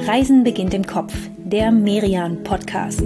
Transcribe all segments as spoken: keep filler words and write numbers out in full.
Reisen beginnt im Kopf, der Merian-Podcast.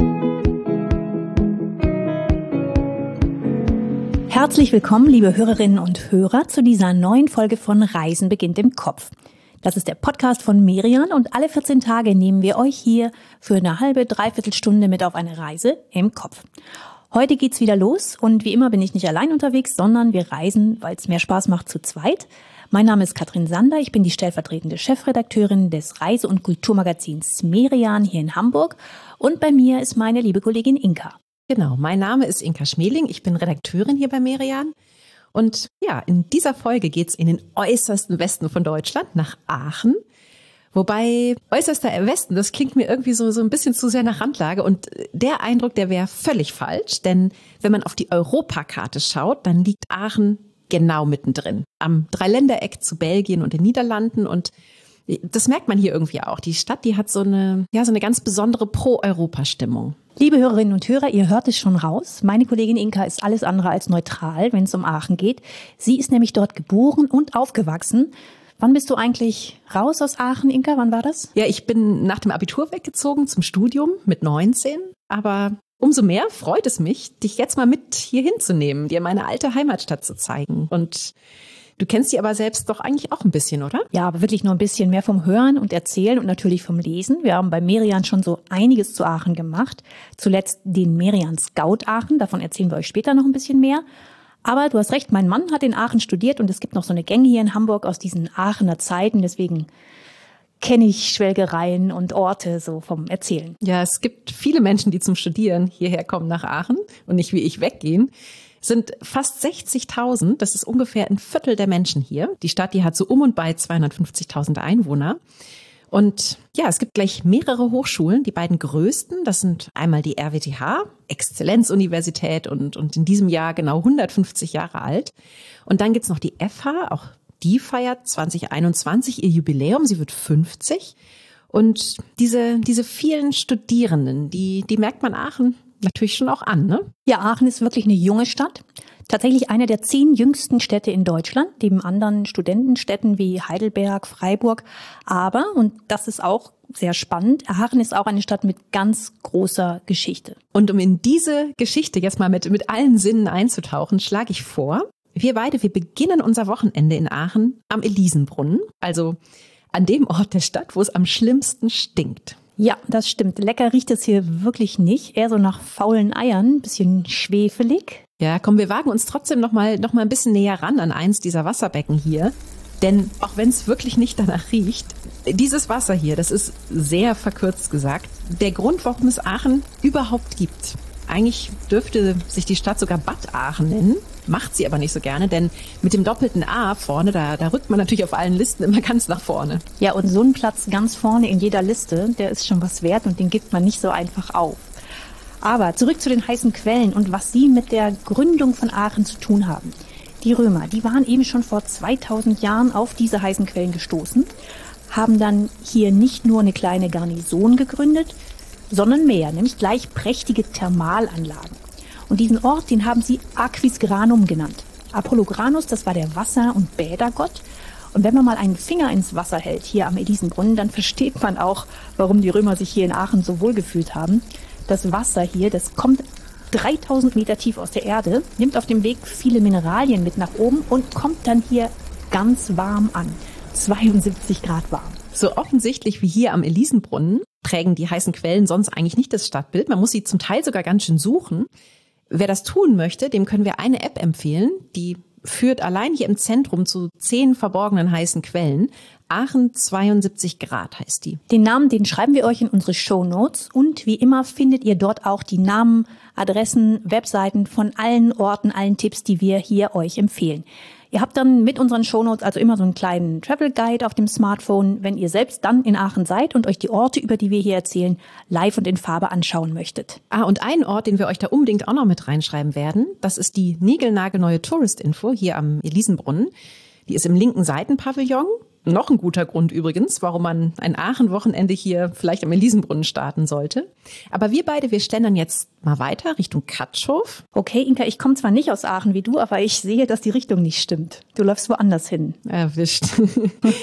Herzlich willkommen, liebe Hörerinnen und Hörer, zu dieser neuen Folge von Reisen beginnt im Kopf. Das ist der Podcast von Merian und alle vierzehn Tage nehmen wir euch hier für eine halbe, dreiviertel Stunde mit auf eine Reise im Kopf. Heute geht's wieder los und wie immer bin ich nicht allein unterwegs, sondern wir reisen, weil es mehr Spaß macht, zu zweit. Mein Name ist Katrin Sander, ich bin die stellvertretende Chefredakteurin des Reise- und Kulturmagazins Merian hier in Hamburg und bei mir ist meine liebe Kollegin Inka. Genau, mein Name ist Inka Schmeling, ich bin Redakteurin hier bei Merian und ja, in dieser Folge geht's in den äußersten Westen von Deutschland, nach Aachen. Wobei äußerster Westen, das klingt mir irgendwie so, so ein bisschen zu sehr nach Randlage und der Eindruck, der wäre völlig falsch, denn wenn man auf die Europakarte schaut, dann liegt Aachen genau mittendrin, am Dreiländereck zu Belgien und den Niederlanden und das merkt man hier irgendwie auch. Die Stadt, die hat so eine, ja, so eine ganz besondere Pro-Europa-Stimmung. Liebe Hörerinnen und Hörer, ihr hört es schon raus. Meine Kollegin Inka ist alles andere als neutral, wenn es um Aachen geht. Sie ist nämlich dort geboren und aufgewachsen. Wann bist du eigentlich raus aus Aachen, Inka? Wann war das? Ja, ich bin nach dem Abitur weggezogen zum Studium mit neunzehn, aber umso mehr freut es mich, dich jetzt mal mit hier hinzunehmen, dir meine alte Heimatstadt zu zeigen. Und du kennst sie aber selbst doch eigentlich auch ein bisschen, oder? Ja, aber wirklich nur ein bisschen mehr vom Hören und Erzählen und natürlich vom Lesen. Wir haben bei Merian schon so einiges zu Aachen gemacht. Zuletzt den Merian Scout Aachen, davon erzählen wir euch später noch ein bisschen mehr. Aber du hast recht, mein Mann hat in Aachen studiert und es gibt noch so eine Gang hier in Hamburg aus diesen Aachener Zeiten, deswegen kenne ich Schwelgereien und Orte so vom Erzählen. Ja, es gibt viele Menschen, die zum Studieren hierher kommen nach Aachen und nicht wie ich weggehen. Es sind fast sechzigtausend, das ist ungefähr ein Viertel der Menschen hier. Die Stadt, die hat so um und bei zweihundertfünfzigtausend Einwohner. Und ja, es gibt gleich mehrere Hochschulen, die beiden größten, das sind einmal die R W T H, Exzellenzuniversität und, und in diesem Jahr genau hundertfünfzig Jahre alt. Und dann gibt's noch die F H, auch die feiert zwanzig einundzwanzig ihr Jubiläum, sie wird fünfzig. Und diese, diese vielen Studierenden, die, die merkt man Aachen natürlich schon auch an, ne? Ja, Aachen ist wirklich eine junge Stadt. Tatsächlich eine der zehn jüngsten Städte in Deutschland, neben anderen Studentenstädten wie Heidelberg, Freiburg. Aber, und das ist auch sehr spannend, Aachen ist auch eine Stadt mit ganz großer Geschichte. Und um in diese Geschichte jetzt mal mit, mit allen Sinnen einzutauchen, schlage ich vor, wir beide, wir beginnen unser Wochenende in Aachen am Elisenbrunnen, also an dem Ort der Stadt, wo es am schlimmsten stinkt. Ja, das stimmt. Lecker riecht es hier wirklich nicht. Eher so nach faulen Eiern, bisschen schwefelig. Ja, komm, wir wagen uns trotzdem noch mal, noch mal ein bisschen näher ran an eins dieser Wasserbecken hier. Denn auch wenn es wirklich nicht danach riecht, dieses Wasser hier, das ist sehr verkürzt gesagt, der Grund, warum es Aachen überhaupt gibt. Eigentlich dürfte sich die Stadt sogar Bad Aachen nennen, macht sie aber nicht so gerne, denn mit dem doppelten A vorne, da, da rückt man natürlich auf allen Listen immer ganz nach vorne. Ja, und so ein Platz ganz vorne in jeder Liste, der ist schon was wert und den gibt man nicht so einfach auf. Aber zurück zu den heißen Quellen und was sie mit der Gründung von Aachen zu tun haben. Die Römer, die waren eben schon vor zweitausend Jahren auf diese heißen Quellen gestoßen, haben dann hier nicht nur eine kleine Garnison gegründet, sondern mehr, nämlich gleich prächtige Thermalanlagen. Und diesen Ort, den haben sie Aquisgranum genannt. Apollogranus, das war der Wasser- und Bädergott. Und wenn man mal einen Finger ins Wasser hält, hier am Elisenbrunnen, dann versteht man auch, warum die Römer sich hier in Aachen so wohl gefühlt haben. Das Wasser hier, das kommt dreitausend Meter tief aus der Erde, nimmt auf dem Weg viele Mineralien mit nach oben und kommt dann hier ganz warm an. zweiundsiebzig Grad warm. So offensichtlich wie hier am Elisenbrunnen prägen die heißen Quellen sonst eigentlich nicht das Stadtbild. Man muss sie zum Teil sogar ganz schön suchen. Wer das tun möchte, dem können wir eine App empfehlen, die führt allein hier im Zentrum zu zehn verborgenen heißen Quellen. Aachen zweiundsiebzig Grad heißt die. Den Namen, den schreiben wir euch in unsere Shownotes und wie immer findet ihr dort auch die Namen, Adressen, Webseiten von allen Orten, allen Tipps, die wir hier euch empfehlen. Ihr habt dann mit unseren Shownotes also immer so einen kleinen Travel Guide auf dem Smartphone, wenn ihr selbst dann in Aachen seid und euch die Orte, über die wir hier erzählen, live und in Farbe anschauen möchtet. Ah, und ein Ort, den wir euch da unbedingt auch noch mit reinschreiben werden, das ist die niegelnagelneue Tourist-Info hier am Elisenbrunnen. Die ist im linken Seitenpavillon. Noch ein guter Grund übrigens, warum man ein Aachen-Wochenende hier vielleicht am Elisenbrunnen starten sollte. Aber wir beide, wir schlendern jetzt mal weiter Richtung Katschhof. Okay, Inka, ich komme zwar nicht aus Aachen wie du, aber ich sehe, dass die Richtung nicht stimmt. Du läufst woanders hin. Erwischt.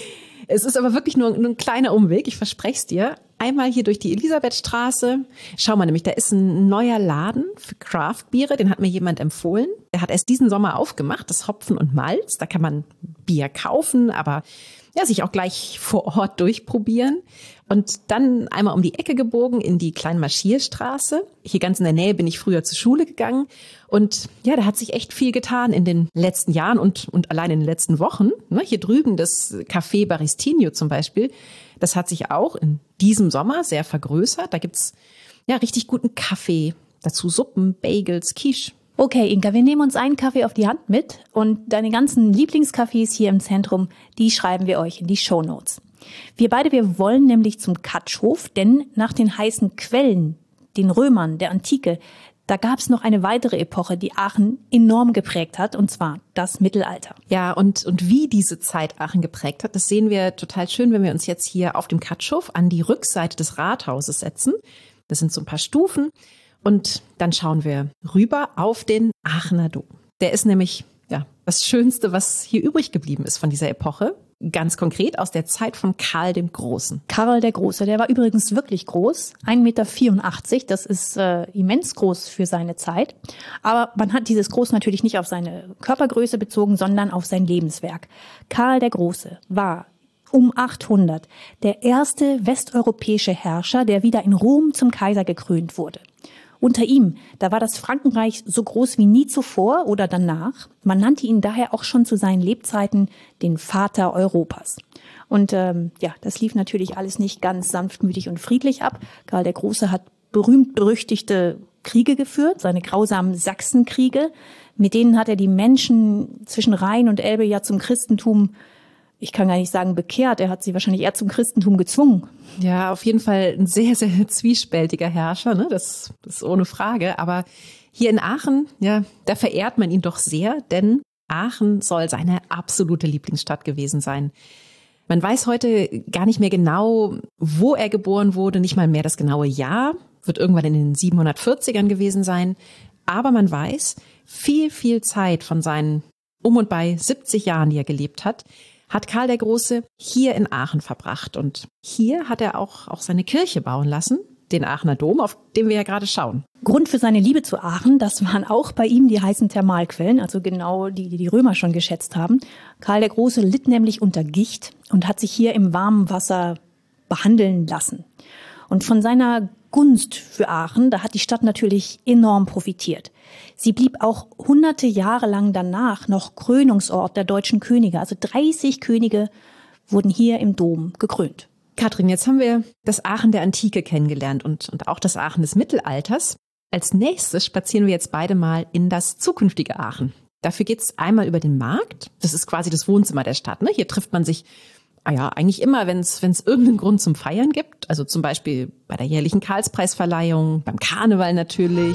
Es ist aber wirklich nur, nur ein kleiner Umweg, ich verspreche es dir. Einmal hier durch die Elisabethstraße. Schau mal, nämlich da ist ein neuer Laden für Craft-Biere, den hat mir jemand empfohlen. Der hat erst diesen Sommer aufgemacht, das Hopfen und Malz. Da kann man Bier kaufen, aber ja, sich auch gleich vor Ort durchprobieren. Und dann einmal um die Ecke gebogen in die Kleinmarschierstraße. Hier ganz in der Nähe bin ich früher zur Schule gegangen. Und ja, da hat sich echt viel getan in den letzten Jahren und, und allein in den letzten Wochen. Ne, hier drüben das Café Baristinho zum Beispiel, das hat sich auch in diesem Sommer sehr vergrößert. Da gibt's ja richtig guten Kaffee, dazu Suppen, Bagels, Quiche. Okay, Inka, wir nehmen uns einen Kaffee auf die Hand mit und deine ganzen Lieblingscafés hier im Zentrum, die schreiben wir euch in die Shownotes. Wir beide, wir wollen nämlich zum Katschhof, denn nach den heißen Quellen, den Römern, der Antike, da gab es noch eine weitere Epoche, die Aachen enorm geprägt hat, und zwar das Mittelalter. Ja, und, und wie diese Zeit Aachen geprägt hat, das sehen wir total schön, wenn wir uns jetzt hier auf dem Katschhof an die Rückseite des Rathauses setzen. Das sind so ein paar Stufen. Und dann schauen wir rüber auf den Aachener Dom. Der ist nämlich ja das Schönste, was hier übrig geblieben ist von dieser Epoche. Ganz konkret aus der Zeit von Karl dem Großen. Karl der Große, der war übrigens wirklich groß, ein Meter vierundachtzig, das ist äh, immens groß für seine Zeit. Aber man hat dieses Groß natürlich nicht auf seine Körpergröße bezogen, sondern auf sein Lebenswerk. Karl der Große war um achthundert der erste westeuropäische Herrscher, der wieder in Rom zum Kaiser gekrönt wurde. Unter ihm, da war das Frankenreich so groß wie nie zuvor oder danach. Man nannte ihn daher auch schon zu seinen Lebzeiten den Vater Europas. Und ähm, ja, das lief natürlich alles nicht ganz sanftmütig und friedlich ab. Karl der Große hat berühmt-berüchtigte Kriege geführt, seine grausamen Sachsenkriege. Mit denen hat er die Menschen zwischen Rhein und Elbe ja zum Christentum, ich kann gar nicht sagen bekehrt, er hat sie wahrscheinlich eher zum Christentum gezwungen. Ja, auf jeden Fall ein sehr, sehr zwiespältiger Herrscher, ne? Das, das ist ohne Frage. Aber hier in Aachen, ja, da verehrt man ihn doch sehr, denn Aachen soll seine absolute Lieblingsstadt gewesen sein. Man weiß heute gar nicht mehr genau, wo er geboren wurde, nicht mal mehr das genaue Jahr, wird irgendwann in den siebenhundertvierzigern gewesen sein. Aber man weiß, viel, viel Zeit von seinen um und bei siebzig Jahren, die er gelebt hat, hat Karl der Große hier in Aachen verbracht. Und hier hat er auch, auch seine Kirche bauen lassen, den Aachener Dom, auf den wir ja gerade schauen. Grund für seine Liebe zu Aachen, das waren auch bei ihm die heißen Thermalquellen, also genau die, die die Römer schon geschätzt haben. Karl der Große litt nämlich unter Gicht und hat sich hier im warmen Wasser behandeln lassen. Und von seiner Gunst für Aachen, da hat die Stadt natürlich enorm profitiert. Sie blieb auch hunderte Jahre lang danach noch Krönungsort der deutschen Könige. Also dreißig Könige wurden hier im Dom gekrönt. Katrin, jetzt haben wir das Aachen der Antike kennengelernt und, und auch das Aachen des Mittelalters. Als nächstes spazieren wir jetzt beide mal in das zukünftige Aachen. Dafür geht's einmal über den Markt. Das ist quasi das Wohnzimmer der Stadt, ne? Hier trifft man sich ah ja, eigentlich immer, wenn es wenn es irgendeinen Grund zum Feiern gibt. Also zum Beispiel bei der jährlichen Karlspreisverleihung, beim Karneval natürlich.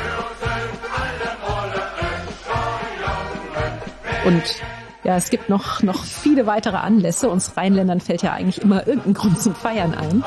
Und ja, es gibt noch, noch viele weitere Anlässe. Uns Rheinländern fällt ja eigentlich immer irgendein Grund zum Feiern ein.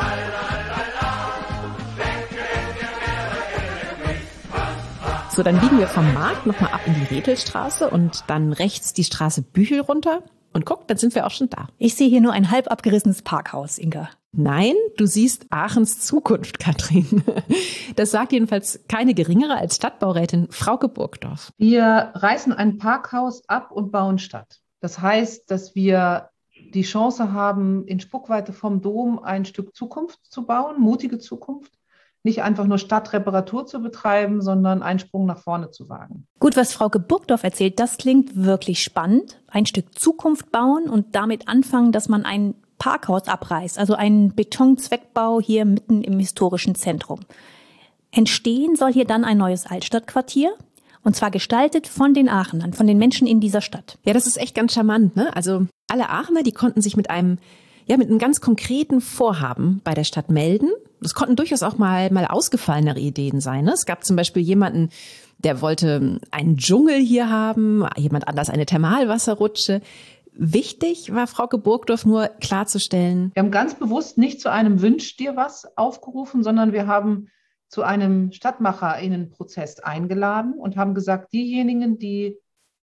So, dann biegen wir vom Markt nochmal ab in die Rethelstraße und dann rechts die Straße Büchel runter. Und guck, dann sind wir auch schon da. Ich sehe hier nur ein halb abgerissenes Parkhaus, Inka. Nein, du siehst Aachens Zukunft, Katrin. Das sagt jedenfalls keine geringere als Stadtbaurätin Frauke Burgdorf. Wir reißen ein Parkhaus ab und bauen Stadt. Das heißt, dass wir die Chance haben, in Spuckweite vom Dom ein Stück Zukunft zu bauen, mutige Zukunft. Nicht einfach nur Stadtreparatur zu betreiben, sondern einen Sprung nach vorne zu wagen. Gut, was Frauke Burgdorf erzählt, das klingt wirklich spannend. Ein Stück Zukunft bauen und damit anfangen, dass man ein Parkhaus abreißt, also einen Betonzweckbau hier mitten im historischen Zentrum. Entstehen soll hier dann ein neues Altstadtquartier, und zwar gestaltet von den Aachenern, von den Menschen in dieser Stadt. Ja, das ist echt ganz charmant, ne? Also alle Aachener, die konnten sich mit einem ja, mit einem ganz konkreten Vorhaben bei der Stadt melden. Das konnten durchaus auch mal, mal ausgefallenere Ideen sein. Ne? Es gab zum Beispiel jemanden, der wollte einen Dschungel hier haben, jemand anders eine Thermalwasserrutsche. Wichtig war Frauke Burgdorf nur klarzustellen. Wir haben ganz bewusst nicht zu einem Wünsch dir was aufgerufen, sondern wir haben zu einem StadtmacherInnen-Prozess eingeladen und haben gesagt, diejenigen, die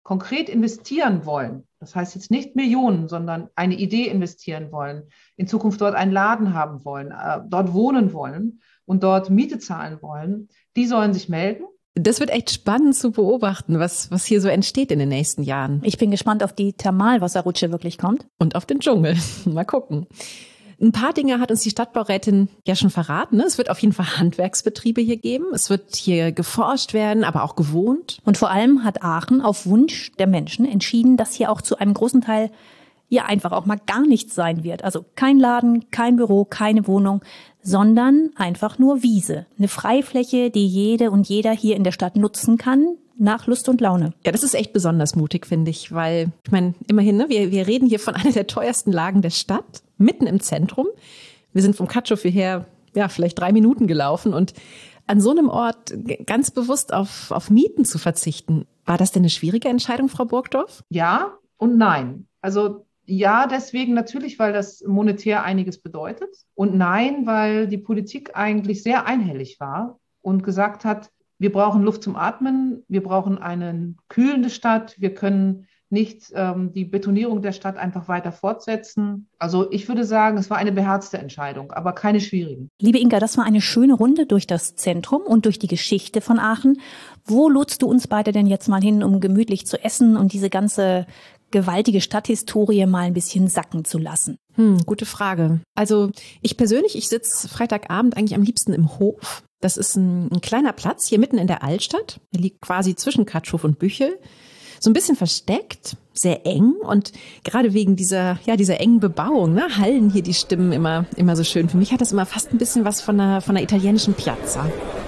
konkret investieren wollen, das heißt jetzt nicht Millionen, sondern eine Idee investieren wollen, in Zukunft dort einen Laden haben wollen, äh, dort wohnen wollen und dort Miete zahlen wollen, die sollen sich melden. Das wird echt spannend zu beobachten, was, was hier so entsteht in den nächsten Jahren. Ich bin gespannt, ob die Thermalwasserrutsche wirklich kommt. Und auf den Dschungel. Mal gucken. Ein paar Dinge hat uns die Stadtbaurätin ja schon verraten. Es wird auf jeden Fall Handwerksbetriebe hier geben. Es wird hier geforscht werden, aber auch gewohnt. Und vor allem hat Aachen auf Wunsch der Menschen entschieden, dass hier auch zu einem großen Teil hier einfach auch mal gar nichts sein wird. Also kein Laden, kein Büro, keine Wohnung, sondern einfach nur Wiese. Eine Freifläche, die jede und jeder hier in der Stadt nutzen kann, nach Lust und Laune. Ja, das ist echt besonders mutig, finde ich, weil, ich meine, immerhin, ne, wir, wir reden hier von einer der teuersten Lagen der Stadt, mitten im Zentrum. Wir sind vom Katschuf hierher, ja, vielleicht drei Minuten gelaufen und an so einem Ort ganz bewusst auf, auf Mieten zu verzichten. War das denn eine schwierige Entscheidung, Frau Burgdorf? Ja und nein. Also ja, deswegen natürlich, weil das monetär einiges bedeutet. Und nein, weil die Politik eigentlich sehr einhellig war und gesagt hat, wir brauchen Luft zum Atmen, wir brauchen eine kühlende Stadt, wir können nicht ähm, die Betonierung der Stadt einfach weiter fortsetzen. Also ich würde sagen, es war eine beherzte Entscheidung, aber keine schwierige. Liebe Inga, das war eine schöne Runde durch das Zentrum und durch die Geschichte von Aachen. Wo lotst du uns beide denn jetzt mal hin, um gemütlich zu essen und diese ganze gewaltige Stadthistorie mal ein bisschen sacken zu lassen? Hm, gute Frage. Also ich persönlich, ich sitze Freitagabend eigentlich am liebsten im Hof. Das ist ein, ein kleiner Platz hier mitten in der Altstadt. Der liegt quasi zwischen Katschuf und Büchel. So ein bisschen versteckt, sehr eng und gerade wegen dieser, ja, dieser engen Bebauung, ne, hallen hier die Stimmen immer, immer so schön. Für mich hat das immer fast ein bisschen was von einer, von einer italienischen Piazza.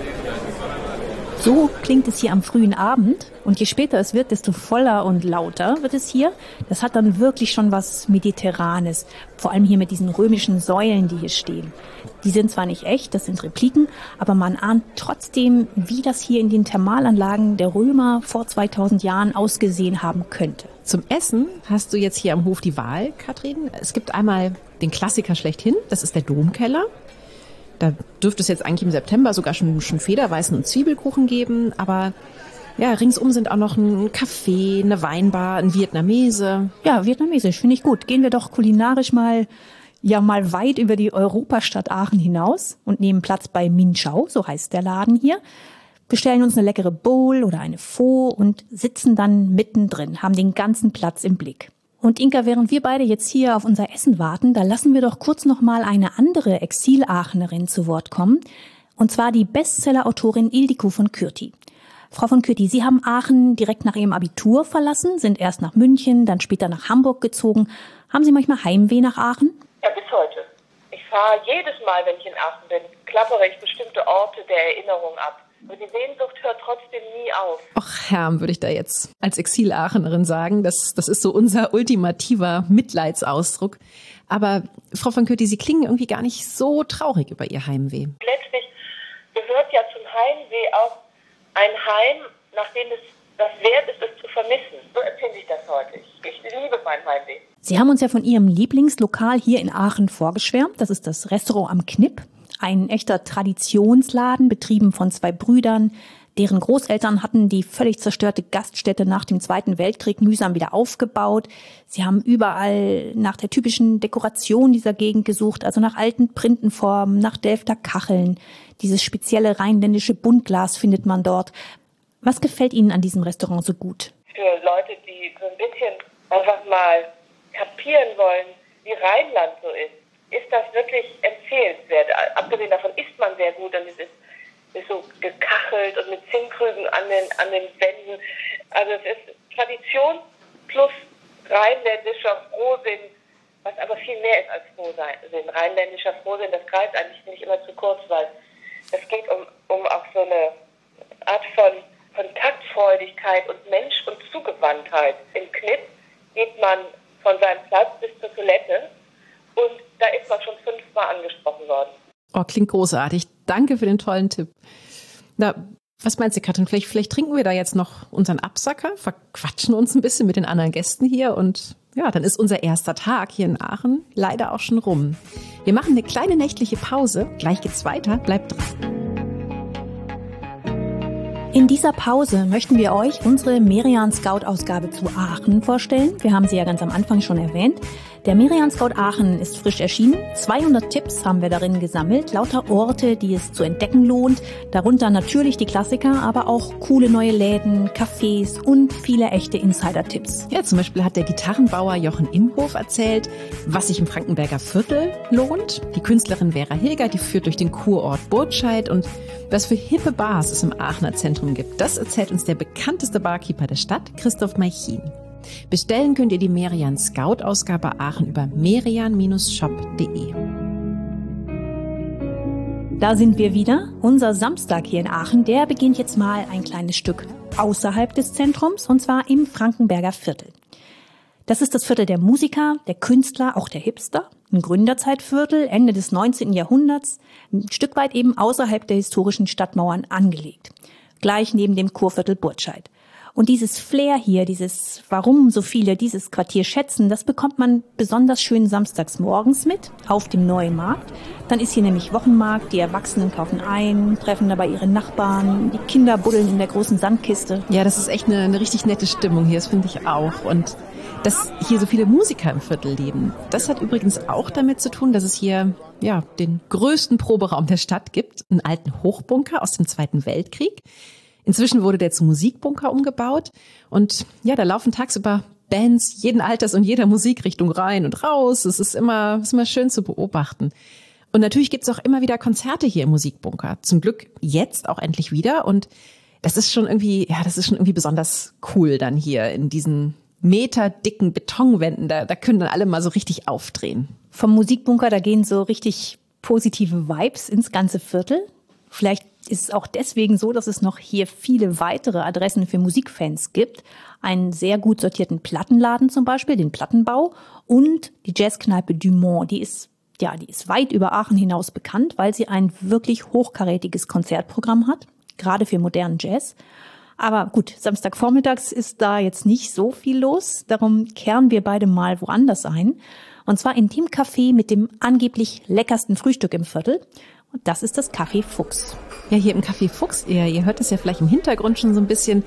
So klingt es hier am frühen Abend und je später es wird, desto voller und lauter wird es hier. Das hat dann wirklich schon was Mediterranes, vor allem hier mit diesen römischen Säulen, die hier stehen. Die sind zwar nicht echt, das sind Repliken, aber man ahnt trotzdem, wie das hier in den Thermalanlagen der Römer vor zweitausend Jahren ausgesehen haben könnte. Zum Essen hast du jetzt hier am Hof die Wahl, Katrin. Es gibt einmal den Klassiker schlechthin, das ist der Domkeller. Da dürfte es jetzt eigentlich im September sogar schon, schon Federweißen und Zwiebelkuchen geben. Aber ja, ringsum sind auch noch ein Café, eine Weinbar, ein Vietnamese. Ja, vietnamesisch finde ich gut. Gehen wir doch kulinarisch mal, ja mal weit über die Europastadt Aachen hinaus und nehmen Platz bei Min Chau, so heißt der Laden hier. Bestellen uns eine leckere Bowl oder eine Pho und sitzen dann mittendrin, haben den ganzen Platz im Blick. Und Inka, während wir beide jetzt hier auf unser Essen warten, da lassen wir doch kurz noch mal eine andere Exil-Aachenerin zu Wort kommen. Und zwar die Bestseller-Autorin Ildiko von Kürti. Frau von Kürti, Sie haben Aachen direkt nach Ihrem Abitur verlassen, sind erst nach München, dann später nach Hamburg gezogen. Haben Sie manchmal Heimweh nach Aachen? Ja, bis heute. Ich fahre jedes Mal, wenn ich in Aachen bin, klappere ich bestimmte Orte der Erinnerung ab. Und die Sehnsucht hört trotzdem nie auf. Och, Herm, würde ich da jetzt als Exil-Aachenerin sagen. Das, das ist so unser ultimativer Mitleidsausdruck. Aber Frau von Kürti, Sie klingen irgendwie gar nicht so traurig über Ihr Heimweh. Letztlich gehört ja zum Heimweh auch ein Heim, nachdem es das wert ist, es zu vermissen. So empfinde ich das heute. Ich, ich liebe mein Heimweh. Sie haben uns ja von Ihrem Lieblingslokal hier in Aachen vorgeschwärmt. Das ist das Restaurant am Knipp. Ein echter Traditionsladen, betrieben von zwei Brüdern. Deren Großeltern hatten die völlig zerstörte Gaststätte nach dem Zweiten Weltkrieg mühsam wieder aufgebaut. Sie haben überall nach der typischen Dekoration dieser Gegend gesucht, also nach alten Printenformen, nach Delfter Kacheln. Dieses spezielle rheinländische Buntglas findet man dort. Was gefällt Ihnen an diesem Restaurant so gut? Für Leute, die so ein bisschen einfach mal kapieren wollen, wie Rheinland so ist, ist das wirklich empfehlenswert. Abgesehen davon isst man sehr gut und es ist, ist so gekachelt und mit Zinnkrügen an den, an den Wänden. Also es ist Tradition plus rheinländischer Frohsinn, was aber viel mehr ist als Frohsinn. Rheinländischer Frohsinn, das greift eigentlich nicht immer zu kurz, weil es geht um, um auch so eine Art von Kontaktfreudigkeit und Mensch- und Zugewandtheit. Im Knipp geht man von seinem Platz bis zur Toilette und da ist man schon fünfmal angesprochen worden. Oh, klingt großartig. Danke für den tollen Tipp. Na, was meinst du, Katrin? Vielleicht, vielleicht trinken wir da jetzt noch unseren Absacker, verquatschen uns ein bisschen mit den anderen Gästen hier und ja, dann ist unser erster Tag hier in Aachen leider auch schon rum. Wir machen eine kleine nächtliche Pause. Gleich geht's weiter. Bleibt dran. In dieser Pause möchten wir euch unsere Merian Scout Ausgabe zu Aachen vorstellen. Wir haben sie ja ganz am Anfang schon erwähnt. Der Merian Scout Aachen ist frisch erschienen. zweihundert Tipps haben wir darin gesammelt, lauter Orte, die es zu entdecken lohnt. Darunter natürlich die Klassiker, aber auch coole neue Läden, Cafés und viele echte Insider-Tipps. Ja, zum Beispiel hat der Gitarrenbauer Jochen Imhof erzählt, was sich im Frankenberger Viertel lohnt. Die Künstlerin Vera Hilger, die führt durch den Kurort Burtscheid, und was für hippe Bars es im Aachener Zentrum gibt, das erzählt uns der bekannteste Barkeeper der Stadt, Christoph Meichin. Bestellen könnt ihr die Merian Scout Ausgabe Aachen über merian Bindestrich shop punkt de. Da sind wir wieder. Unser Samstag hier in Aachen, der beginnt jetzt mal ein kleines Stück außerhalb des Zentrums, und zwar im Frankenberger Viertel. Das ist das Viertel der Musiker, der Künstler, auch der Hipster. Ein Gründerzeitviertel, Ende des neunzehnten Jahrhunderts, ein Stück weit eben außerhalb der historischen Stadtmauern angelegt. Gleich neben dem Kurviertel Burtscheid. Und dieses Flair hier, dieses, warum so viele dieses Quartier schätzen, das bekommt man besonders schön samstags morgens mit auf dem neuen Markt. Dann ist hier nämlich Wochenmarkt, die Erwachsenen kaufen ein, treffen dabei ihre Nachbarn, die Kinder buddeln in der großen Sandkiste. Ja, das ist echt eine, eine richtig nette Stimmung hier, das finde ich auch. Und dass hier so viele Musiker im Viertel leben, das hat übrigens auch damit zu tun, dass es hier ja den größten Proberaum der Stadt gibt, einen alten Hochbunker aus dem Zweiten Weltkrieg. Inzwischen wurde der zum Musikbunker umgebaut, und ja, da laufen tagsüber Bands jeden Alters und jeder Musikrichtung rein und raus. Es ist immer, es ist immer schön zu beobachten. Und natürlich gibt's auch immer wieder Konzerte hier im Musikbunker. Zum Glück jetzt auch endlich wieder, und das ist schon irgendwie, ja, das ist schon irgendwie besonders cool dann hier in diesen meterdicken Betonwänden. Da, da können dann alle mal so richtig aufdrehen. Vom Musikbunker, da gehen so richtig positive Vibes ins ganze Viertel. Vielleicht ist es auch deswegen so, dass es noch hier viele weitere Adressen für Musikfans gibt. Einen sehr gut sortierten Plattenladen zum Beispiel, den Plattenbau, und die Jazzkneipe Dumont. Die ist, ja, die ist weit über Aachen hinaus bekannt, weil sie ein wirklich hochkarätiges Konzertprogramm hat, gerade für modernen Jazz. Aber gut, Samstagvormittags ist da jetzt nicht so viel los. Darum kehren wir beide mal woanders ein. Und zwar in dem Café mit dem angeblich leckersten Frühstück im Viertel. Und das ist das Café Fuchs. Ja, hier im Café Fuchs, ihr, ihr hört das ja vielleicht im Hintergrund schon so ein bisschen,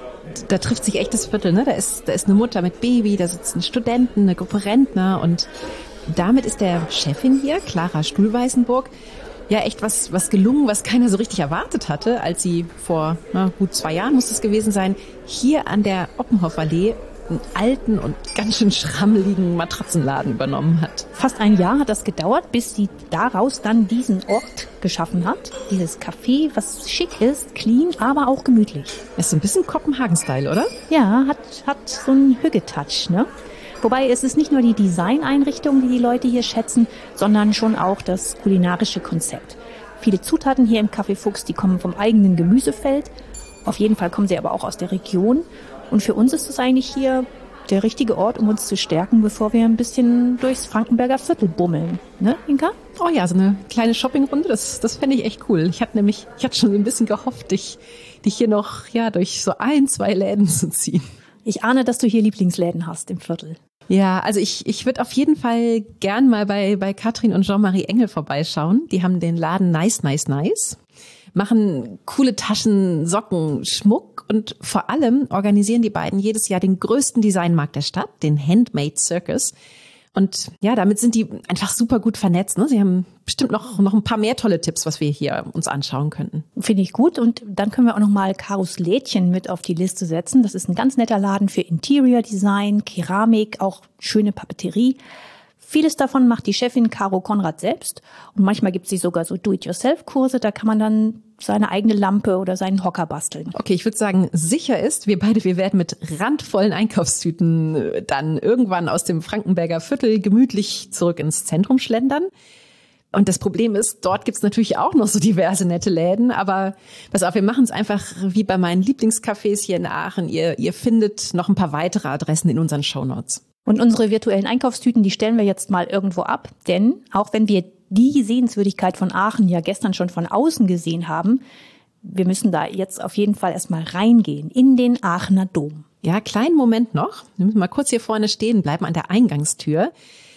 da trifft sich echt das Viertel, ne? Da ist, da ist eine Mutter mit Baby, da sitzen Studenten, eine Gruppe Rentner, und damit ist der Chefin hier, Clara Stuhlweißenburg, ja echt was, was gelungen, was keiner so richtig erwartet hatte, als sie vor na, gut zwei Jahren, muss es gewesen sein, hier an der Oppenhoff-Allee einen alten und ganz schön schrammeligen Matratzenladen übernommen hat. Fast ein Jahr hat das gedauert, bis sie daraus dann diesen Ort geschaffen hat. Dieses Café, was schick ist, clean, aber auch gemütlich. Ist so ein bisschen Kopenhagen-Style, oder? Ja, hat, hat so einen Hügge-Touch, ne? Wobei es ist nicht nur die Designeinrichtung, die die Leute hier schätzen, sondern schon auch das kulinarische Konzept. Viele Zutaten hier im Café Fuchs, die kommen vom eigenen Gemüsefeld. Auf jeden Fall kommen sie aber auch aus der Region. Und für uns ist es eigentlich hier der richtige Ort, um uns zu stärken, bevor wir ein bisschen durchs Frankenberger Viertel bummeln. Ne, Inka? Oh ja, so eine kleine Shoppingrunde, das, das fände ich echt cool. Ich hatte nämlich, ich hatte schon so ein bisschen gehofft, dich, dich hier noch ja durch so ein, zwei Läden zu ziehen. Ich ahne, dass du hier Lieblingsläden hast im Viertel. Ja, also ich, ich würde auf jeden Fall gern mal bei, bei Katrin und Jean-Marie Engel vorbeischauen. Die haben den Laden Nice, Nice, Nice. Machen coole Taschen, Socken, Schmuck, und vor allem organisieren die beiden jedes Jahr den größten Designmarkt der Stadt, den Handmade Circus. Und ja, damit sind die einfach super gut vernetzt. Ne? Sie haben bestimmt noch, noch ein paar mehr tolle Tipps, was wir hier uns anschauen könnten. Finde ich gut. Und dann können wir auch noch mal Karos Lädchen mit auf die Liste setzen. Das ist ein ganz netter Laden für Interior Design, Keramik, auch schöne Papeterie. Vieles davon macht die Chefin Caro Konrad selbst, und manchmal gibt sie sogar so Do-it-yourself-Kurse, da kann man dann seine eigene Lampe oder seinen Hocker basteln. Okay, ich würde sagen, sicher ist, wir beide, wir werden mit randvollen Einkaufstüten dann irgendwann aus dem Frankenberger Viertel gemütlich zurück ins Zentrum schlendern. Und das Problem ist, dort gibt's natürlich auch noch so diverse nette Läden, aber pass auf, wir machen es einfach wie bei meinen Lieblingscafés hier in Aachen. Ihr, ihr findet noch ein paar weitere Adressen in unseren Shownotes. Und unsere virtuellen Einkaufstüten, die stellen wir jetzt mal irgendwo ab, denn auch wenn wir die Sehenswürdigkeit von Aachen ja gestern schon von außen gesehen haben, wir müssen da jetzt auf jeden Fall erstmal reingehen in den Aachener Dom. Ja, kleinen Moment noch. Wir müssen mal kurz hier vorne stehen bleiben an der Eingangstür.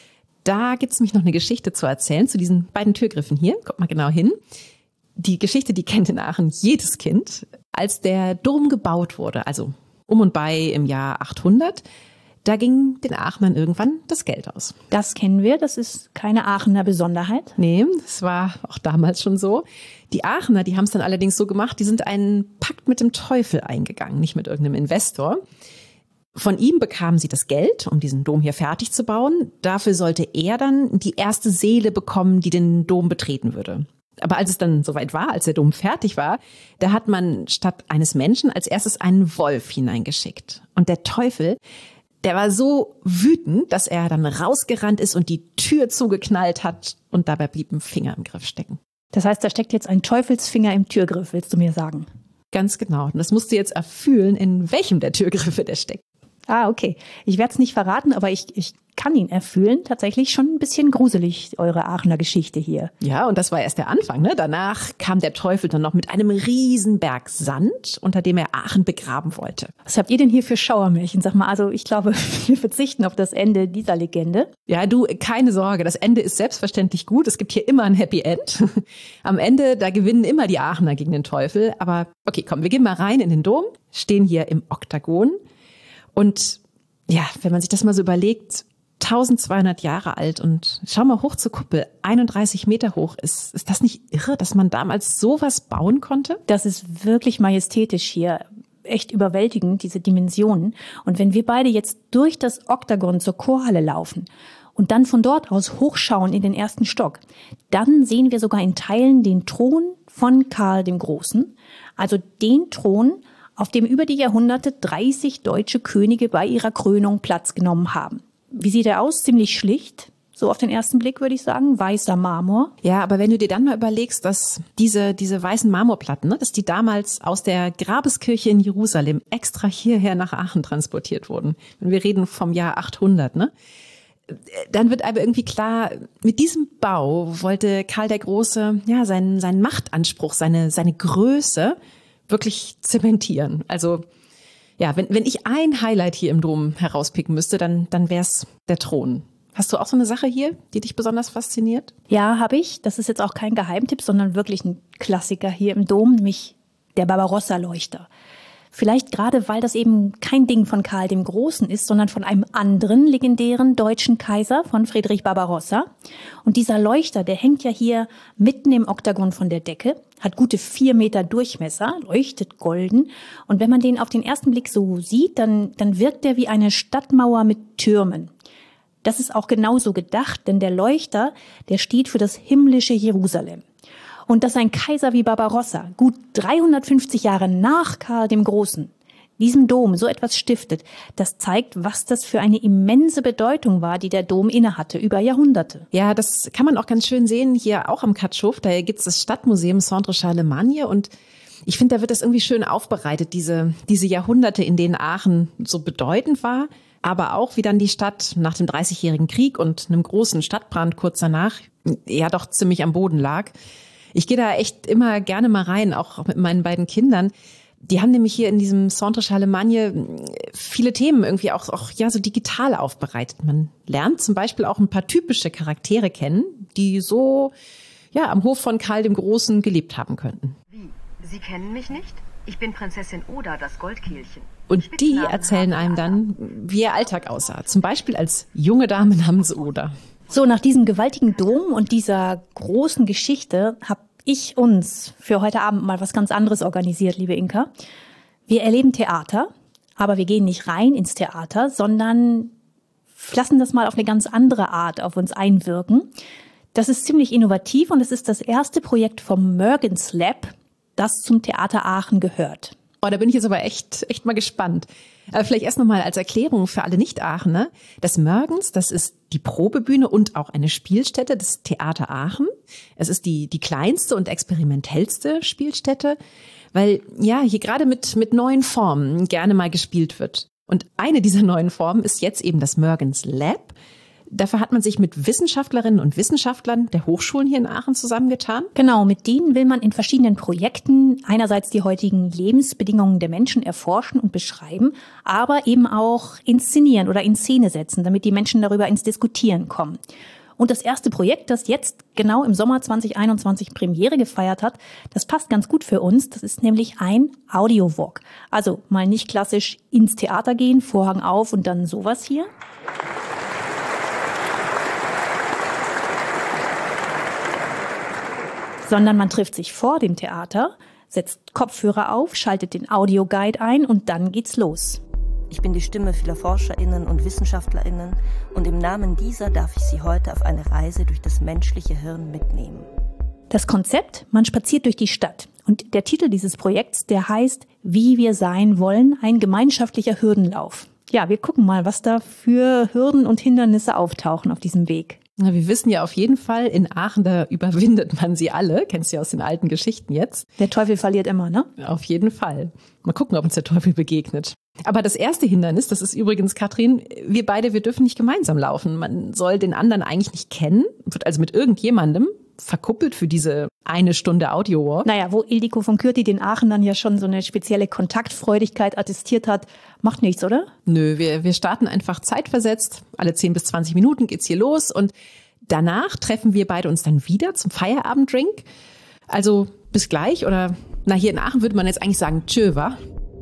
Da gibt's nämlich noch eine Geschichte zu erzählen zu diesen beiden Türgriffen hier. Kommt mal genau hin. Die Geschichte, die kennt in Aachen jedes Kind. Als der Dom gebaut wurde, also um und bei im Jahr achthundert, da ging den Aachnern irgendwann das Geld aus. Das kennen wir, das ist keine Aachener Besonderheit. Nee, das war auch damals schon so. Die Aachener, die haben es dann allerdings so gemacht, die sind einen Pakt mit dem Teufel eingegangen, nicht mit irgendeinem Investor. Von ihm bekamen sie das Geld, um diesen Dom hier fertig zu bauen. Dafür sollte er dann die erste Seele bekommen, die den Dom betreten würde. Aber als es dann soweit war, als der Dom fertig war, da hat man statt eines Menschen als erstes einen Wolf hineingeschickt. Und der Teufel, der war so wütend, dass er dann rausgerannt ist und die Tür zugeknallt hat und dabei blieb ein Finger im Griff stecken. Das heißt, da steckt jetzt ein Teufelsfinger im Türgriff, willst du mir sagen? Ganz genau. Und das musst du jetzt erfühlen, in welchem der Türgriffe der steckt. Ah, okay. Ich werde es nicht verraten, aber ich, ich kann ihn erfühlen. Tatsächlich schon ein bisschen gruselig, eure Aachener Geschichte hier. Ja, und das war erst der Anfang, ne? Danach kam der Teufel dann noch mit einem riesen Berg Sand, unter dem er Aachen begraben wollte. Was habt ihr denn hier für Schauermärchen? Sag mal, also ich glaube, wir verzichten auf das Ende dieser Legende. Ja, du, keine Sorge, das Ende ist selbstverständlich gut. Es gibt hier immer ein Happy End. Am Ende, da gewinnen immer die Aachener gegen den Teufel. Aber okay, komm, wir gehen mal rein in den Dom, stehen hier im Oktagon. Und ja, wenn man sich das mal so überlegt, eintausendzweihundert Jahre alt und schau mal hoch zur Kuppel, einunddreißig Meter hoch. Ist, ist das nicht irre, dass man damals sowas bauen konnte? Das ist wirklich majestätisch hier. Echt überwältigend, diese Dimensionen. Und wenn wir beide jetzt durch das Oktagon zur Chorhalle laufen und dann von dort aus hochschauen in den ersten Stock, dann sehen wir sogar in Teilen den Thron von Karl dem Großen. Also den Thron, auf dem über die Jahrhunderte dreißig deutsche Könige bei ihrer Krönung Platz genommen haben. Wie sieht er aus? Ziemlich schlicht. So auf den ersten Blick würde ich sagen, weißer Marmor. Ja, aber wenn du dir dann mal überlegst, dass diese, diese weißen Marmorplatten, ne, dass die damals aus der Grabeskirche in Jerusalem extra hierher nach Aachen transportiert wurden. Wenn wir reden vom Jahr achthundert, ne? Dann wird aber irgendwie klar, mit diesem Bau wollte Karl der Große, ja, seinen, seinen Machtanspruch, seine, seine Größe wirklich zementieren. Also ja, wenn, wenn ich ein Highlight hier im Dom herauspicken müsste, dann, dann wäre es der Thron. Hast du auch so eine Sache hier, die dich besonders fasziniert? Ja, habe ich. Das ist jetzt auch kein Geheimtipp, sondern wirklich ein Klassiker hier im Dom, nämlich der Barbarossa-Leuchter. Vielleicht gerade, weil das eben kein Ding von Karl dem Großen ist, sondern von einem anderen legendären deutschen Kaiser, von Friedrich Barbarossa. Und dieser Leuchter, der hängt ja hier mitten im Oktagon von der Decke, hat gute vier Meter Durchmesser, leuchtet golden. Und wenn man den auf den ersten Blick so sieht, dann, dann wirkt er wie eine Stadtmauer mit Türmen. Das ist auch genauso gedacht, denn der Leuchter, der steht für das himmlische Jerusalem. Und dass ein Kaiser wie Barbarossa, gut dreihundertfünfzig Jahre nach Karl dem Großen, diesem Dom so etwas stiftet, das zeigt, was das für eine immense Bedeutung war, die der Dom innehatte über Jahrhunderte. Ja, das kann man auch ganz schön sehen, hier auch am Katschhof. Da gibt's das Stadtmuseum Centre Charlemagne und ich finde, da wird das irgendwie schön aufbereitet, diese, diese Jahrhunderte, in denen Aachen so bedeutend war, aber auch wie dann die Stadt nach dem Dreißigjährigen Krieg und einem großen Stadtbrand kurz danach ja doch ziemlich am Boden lag. Ich gehe da echt immer gerne mal rein, auch mit meinen beiden Kindern. Die haben nämlich hier in diesem Centre Charlemagne viele Themen irgendwie auch, auch ja so digital aufbereitet. Man lernt zum Beispiel auch ein paar typische Charaktere kennen, die so ja am Hof von Karl dem Großen gelebt haben könnten. Wie? Sie kennen mich nicht? Ich bin Prinzessin Oda, das Goldkehlchen. Und die erzählen einem dann, wie ihr Alltag aussah. Zum Beispiel als junge Dame namens Oda. So, nach diesem gewaltigen Dom und dieser großen Geschichte habe ich uns für heute Abend mal was ganz anderes organisiert, liebe Inka. Wir erleben Theater, aber wir gehen nicht rein ins Theater, sondern lassen das mal auf eine ganz andere Art auf uns einwirken. Das ist ziemlich innovativ und es ist das erste Projekt vom Mörgens Lab, das zum Theater Aachen gehört. Oh, da bin ich jetzt aber echt, echt mal gespannt. Aber vielleicht erst nochmal als Erklärung für alle Nicht-Aachener. Das Mörgens, das ist die Probebühne und auch eine Spielstätte des Theater Aachen. Es ist die, die kleinste und experimentellste Spielstätte, weil ja hier gerade mit, mit neuen Formen gerne mal gespielt wird. Und eine dieser neuen Formen ist jetzt eben das Mörgens Lab. Dafür hat man sich mit Wissenschaftlerinnen und Wissenschaftlern der Hochschulen hier in Aachen zusammengetan. Genau, mit denen will man in verschiedenen Projekten einerseits die heutigen Lebensbedingungen der Menschen erforschen und beschreiben, aber eben auch inszenieren oder in Szene setzen, damit die Menschen darüber ins Diskutieren kommen. Und das erste Projekt, das jetzt genau im Sommer zwanzig einundzwanzig Premiere gefeiert hat, das passt ganz gut für uns. Das ist nämlich ein Audiowalk. Also mal nicht klassisch ins Theater gehen, Vorhang auf und dann sowas hier. Sondern man trifft sich vor dem Theater, setzt Kopfhörer auf, schaltet den Audioguide ein und dann geht's los. Ich bin die Stimme vieler ForscherInnen und WissenschaftlerInnen und im Namen dieser darf ich Sie heute auf eine Reise durch das menschliche Hirn mitnehmen. Das Konzept, man spaziert durch die Stadt. Und der Titel dieses Projekts, der heißt Wie wir sein wollen, ein gemeinschaftlicher Hürdenlauf. Ja, wir gucken mal, was da für Hürden und Hindernisse auftauchen auf diesem Weg. Na, wir wissen ja auf jeden Fall, in Aachen, da überwindet man sie alle. Kennst du ja aus den alten Geschichten jetzt. Der Teufel verliert immer, ne? Auf jeden Fall. Mal gucken, ob uns der Teufel begegnet. Aber das erste Hindernis, das ist übrigens, Katrin, wir beide, wir dürfen nicht gemeinsam laufen. Man soll den anderen eigentlich nicht kennen, wird also mit irgendjemandem verkuppelt für diese eine Stunde Audio-Walk. Naja, wo Ildiko von Kürti den Aachenern ja schon so eine spezielle Kontaktfreudigkeit attestiert hat, macht nichts, oder? Nö, wir, wir starten einfach zeitversetzt. Alle zehn bis zwanzig Minuten geht's hier los und danach treffen wir beide uns dann wieder zum Feierabenddrink. Also bis gleich oder, na, hier in Aachen würde man jetzt eigentlich sagen, tschö, wa?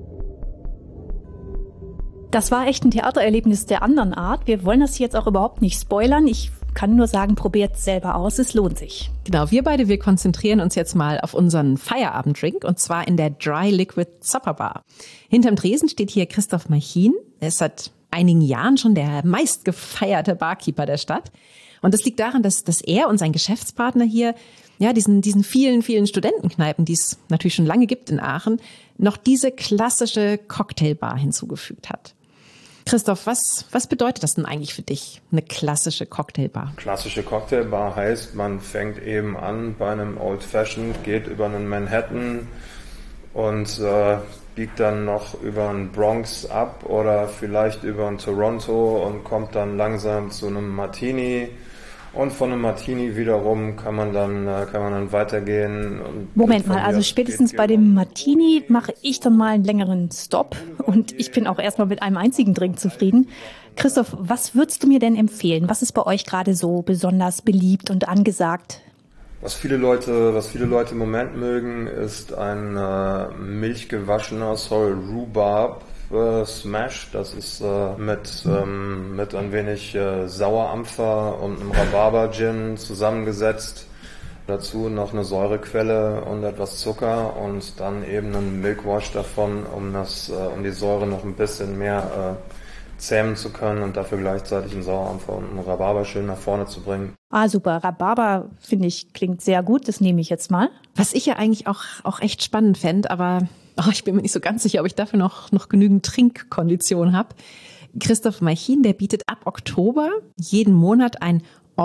Das war echt ein Theatererlebnis der anderen Art. Wir wollen das jetzt auch überhaupt nicht spoilern. Ich kann nur sagen, probiert es selber aus, es lohnt sich. Genau, wir beide, wir konzentrieren uns jetzt mal auf unseren Feierabenddrink und zwar in der Dry Liquid Supper Bar. Hinterm Tresen steht hier Christoph Marchin. Er ist seit einigen Jahren schon der meistgefeierte Barkeeper der Stadt. Und das liegt daran, dass, dass er und sein Geschäftspartner hier, ja, diesen, diesen vielen, vielen Studentenkneipen, die es natürlich schon lange gibt in Aachen, noch diese klassische Cocktailbar hinzugefügt hat. Christoph, was, was bedeutet das denn eigentlich für dich, eine klassische Cocktailbar? Klassische Cocktailbar heißt, man fängt eben an bei einem Old Fashioned, geht über einen Manhattan und äh, biegt dann noch über einen Bronx ab oder vielleicht über einen Toronto und kommt dann langsam zu einem Martini. Und von einem Martini wiederum kann man dann, kann man dann weitergehen. Und Moment mal, also spätestens bei dem Martini mache ich dann mal einen längeren Stop und ich bin auch erstmal mit einem einzigen Drink zufrieden. Christoph, was würdest du mir denn empfehlen? Was ist bei euch gerade so besonders beliebt und angesagt? Was viele Leute, was viele Leute im Moment mögen, ist ein äh, milchgewaschener Sorrel Rhubarb äh, Smash. Das ist äh, mit ähm, mit ein wenig äh, Sauerampfer und einem Rhabarber-Gin zusammengesetzt. Dazu noch eine Säurequelle und etwas Zucker und dann eben einen Milkwash davon, um das, äh, um die Säure noch ein bisschen mehr äh, zähmen zu können und dafür gleichzeitig einen Sauerampfer und einen Rhabarber schön nach vorne zu bringen. Ah, super. Rhabarber, finde ich, klingt sehr gut. Das nehme ich jetzt mal. Was ich ja eigentlich auch, auch echt spannend fände, aber oh, ich bin mir nicht so ganz sicher, ob ich dafür noch, noch genügend Trinkkondition habe. Christoph Marchin, der bietet ab Oktober jeden Monat ein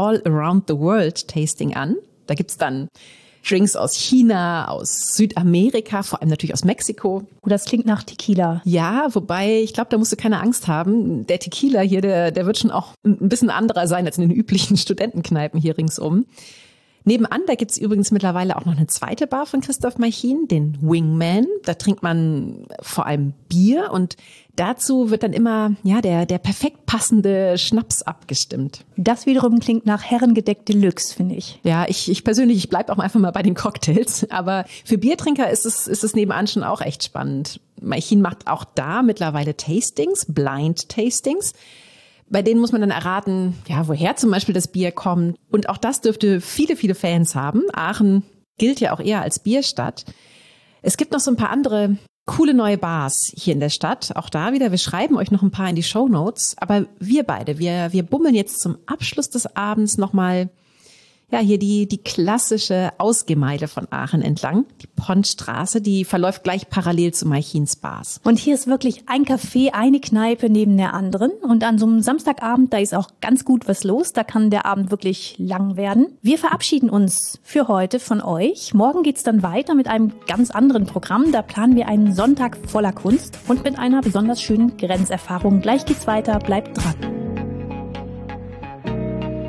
All-Around-the-World-Tasting an. Da gibt's dann Drinks aus China, aus Südamerika, vor allem natürlich aus Mexiko. Oh, das klingt nach Tequila. Ja, wobei, ich glaube, da musst du keine Angst haben. Der Tequila hier, der, der wird schon auch ein bisschen anderer sein als in den üblichen Studentenkneipen hier ringsum. Nebenan, da gibt's übrigens mittlerweile auch noch eine zweite Bar von Christoph Marchin, den Wingman. Da trinkt man vor allem Bier und dazu wird dann immer ja der der perfekt passende Schnaps abgestimmt. Das wiederum klingt nach Herrengedeck Deluxe, finde ich. Ja, ich ich persönlich, ich bleib auch einfach mal bei den Cocktails. Aber für Biertrinker ist es ist es nebenan schon auch echt spannend. Marchin macht auch da mittlerweile Tastings, Blind Tastings. Bei denen muss man dann erraten, ja, woher zum Beispiel das Bier kommt. Und auch das dürfte viele, viele Fans haben. Aachen gilt ja auch eher als Bierstadt. Es gibt noch so ein paar andere coole neue Bars hier in der Stadt. Auch da wieder, wir schreiben euch noch ein paar in die Shownotes. Aber wir beide, wir, wir bummeln jetzt zum Abschluss des Abends nochmal, ja, hier die, die klassische Ausgehmeile von Aachen entlang. Die Pontstraße, die verläuft gleich parallel zu Marchins Bars. Und hier ist wirklich ein Café, eine Kneipe neben der anderen. Und an so einem Samstagabend, da ist auch ganz gut was los. Da kann der Abend wirklich lang werden. Wir verabschieden uns für heute von euch. Morgen geht's dann weiter mit einem ganz anderen Programm. Da planen wir einen Sonntag voller Kunst und mit einer besonders schönen Grenzerfahrung. Gleich geht's weiter. Bleibt dran.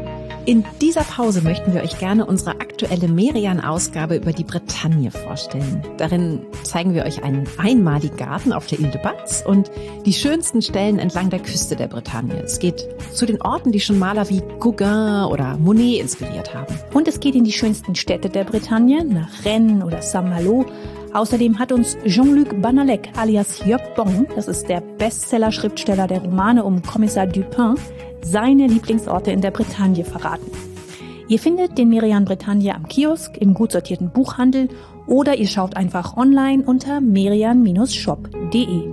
In dieser Pause möchten wir euch gerne unsere aktuelle Merian-Ausgabe über die Bretagne vorstellen. Darin zeigen wir euch einen einmaligen Garten auf der Ile de Batz und die schönsten Stellen entlang der Küste der Bretagne. Es geht zu den Orten, die schon Maler wie Gauguin oder Monet inspiriert haben. Und es geht in die schönsten Städte der Bretagne, nach Rennes oder Saint-Malo. Außerdem hat uns Jean-Luc Banalek alias Jörg Bong, das ist der Bestseller-Schriftsteller der Romane um Kommissar Dupin, seine Lieblingsorte in der Bretagne verraten. Ihr findet den Merian Bretagne am Kiosk, im gut sortierten Buchhandel oder ihr schaut einfach online unter merian Bindestrich shop punkt de.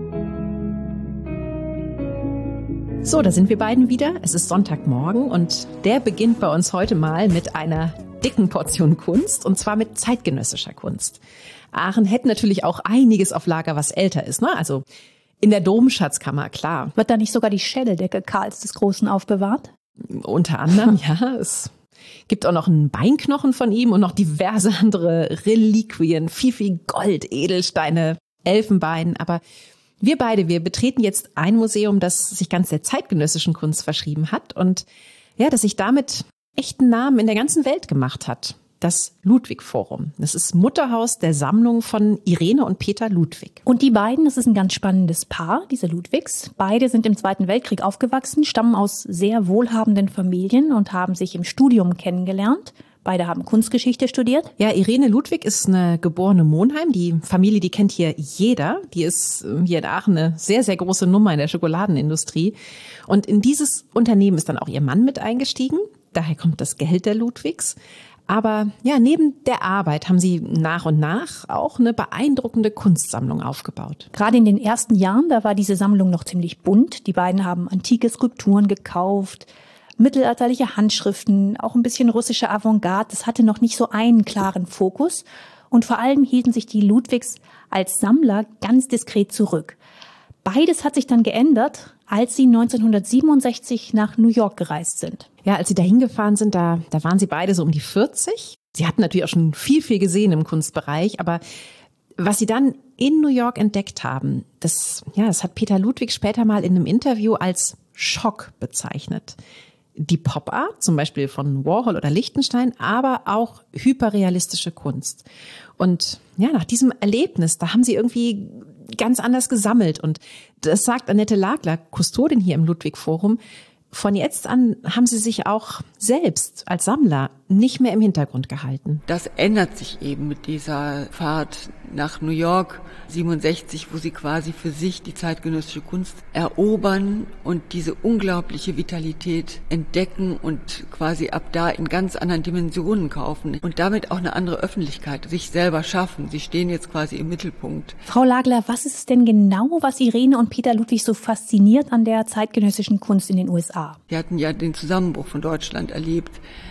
So, da sind wir beiden wieder. Es ist Sonntagmorgen und der beginnt bei uns heute mal mit einer dicken Portion Kunst und zwar mit zeitgenössischer Kunst. Aachen hätte natürlich auch einiges auf Lager, was älter ist, ne? Also in der Domschatzkammer, klar. Wird da nicht sogar die Schädeldecke Karls des Großen aufbewahrt? Unter anderem, ja. Es gibt auch noch einen Beinknochen von ihm und noch diverse andere Reliquien, viel, viel Gold, Edelsteine, Elfenbein. Aber wir beide, wir betreten jetzt ein Museum, das sich ganz der zeitgenössischen Kunst verschrieben hat und ja, das sich damit echten Namen in der ganzen Welt gemacht hat. Das Ludwig-Forum. Das ist Mutterhaus der Sammlung von Irene und Peter Ludwig. Und die beiden, das ist ein ganz spannendes Paar, diese Ludwigs. Beide sind im Zweiten Weltkrieg aufgewachsen, stammen aus sehr wohlhabenden Familien und haben sich im Studium kennengelernt. Beide haben Kunstgeschichte studiert. Ja, Irene Ludwig ist eine geborene Monheim. Die Familie, die kennt hier jeder. Die ist hier in Aachen eine sehr, sehr große Nummer in der Schokoladenindustrie. Und in dieses Unternehmen ist dann auch ihr Mann mit eingestiegen. Daher kommt das Geld der Ludwigs. Aber ja, neben der Arbeit haben sie nach und nach auch eine beeindruckende Kunstsammlung aufgebaut. Gerade in den ersten Jahren, da war diese Sammlung noch ziemlich bunt. Die beiden haben antike Skulpturen gekauft, mittelalterliche Handschriften, auch ein bisschen russische Avantgarde. Das hatte noch nicht so einen klaren Fokus. Und vor allem hielten sich die Ludwigs als Sammler ganz diskret zurück. Beides hat sich dann geändert, als sie neunzehnhundertsiebenundsechzig nach New York gereist sind. Ja, als sie da hingefahren sind, da, da waren sie beide so um die vierzig. Sie hatten natürlich auch schon viel, viel gesehen im Kunstbereich, aber was sie dann in New York entdeckt haben, das, ja, das hat Peter Ludwig später mal in einem Interview als Schock bezeichnet. Die Pop-Art, zum Beispiel von Warhol oder Lichtenstein, aber auch hyperrealistische Kunst. Und ja, nach diesem Erlebnis, da haben sie irgendwie ganz anders gesammelt. Und das sagt Annette Lagler, Kustodin hier im Ludwig-Forum. Von jetzt an haben sie sich auch selbst als Sammler nicht mehr im Hintergrund gehalten. Das ändert sich eben mit dieser Fahrt nach New York siebenundsechzig, wo sie quasi für sich die zeitgenössische Kunst erobern und diese unglaubliche Vitalität entdecken und quasi ab da in ganz anderen Dimensionen kaufen und damit auch eine andere Öffentlichkeit sich selber schaffen. Sie stehen jetzt quasi im Mittelpunkt. Frau Lagler, was ist es denn genau, was Irene und Peter Ludwig so fasziniert an der zeitgenössischen Kunst in den U S A? Sie hatten ja den Zusammenbruch von Deutschland erlebt.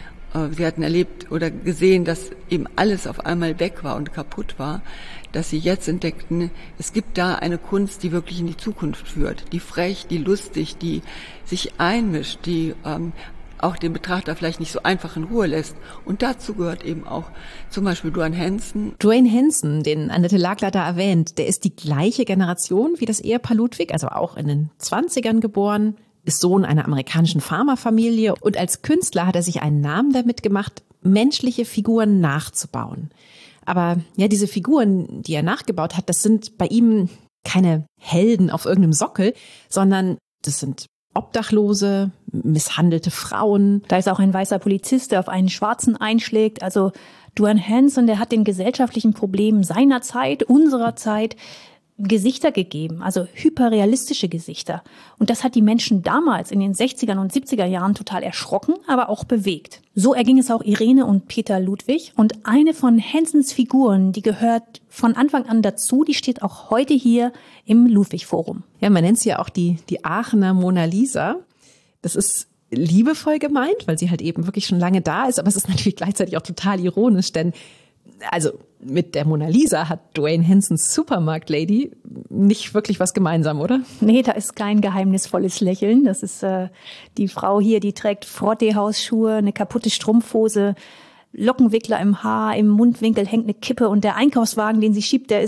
Sie hatten erlebt oder gesehen, dass eben alles auf einmal weg war und kaputt war, dass sie jetzt entdeckten, es gibt da eine Kunst, die wirklich in die Zukunft führt, die frech, die lustig, die sich einmischt, die ähm, auch den Betrachter vielleicht nicht so einfach in Ruhe lässt. Und dazu gehört eben auch zum Beispiel Duane Hanson. Duane Hanson, den Annette Lagler da erwähnt, der ist die gleiche Generation wie das Ehepaar Ludwig, also auch in den zwanzigern geboren, ist Sohn einer amerikanischen Farmerfamilie und als Künstler hat er sich einen Namen damit gemacht, menschliche Figuren nachzubauen. Aber ja, diese Figuren, die er nachgebaut hat, das sind bei ihm keine Helden auf irgendeinem Sockel, sondern das sind Obdachlose, misshandelte Frauen. Da ist auch ein weißer Polizist, der auf einen Schwarzen einschlägt. Also Duane Hanson, der hat den gesellschaftlichen Problemen seiner Zeit, unserer Zeit, Gesichter gegeben, also hyperrealistische Gesichter. Und das hat die Menschen damals in den sechzigern und siebziger Jahren total erschrocken, aber auch bewegt. So erging es auch Irene und Peter Ludwig. Und eine von Hansons Figuren, die gehört von Anfang an dazu, die steht auch heute hier im Ludwig-Forum. Ja, man nennt sie ja auch die, die Aachener Mona Lisa. Das ist liebevoll gemeint, weil sie halt eben wirklich schon lange da ist, aber es ist natürlich gleichzeitig auch total ironisch, denn also mit der Mona Lisa hat Duane Hansons Supermarkt-Lady nicht wirklich was gemeinsam, oder? Nee, da ist kein geheimnisvolles Lächeln. Das ist äh, die Frau hier, die trägt Frottee-Hausschuhe, eine kaputte Strumpfhose, Lockenwickler im Haar, im Mundwinkel hängt eine Kippe und der Einkaufswagen, den sie schiebt, der ist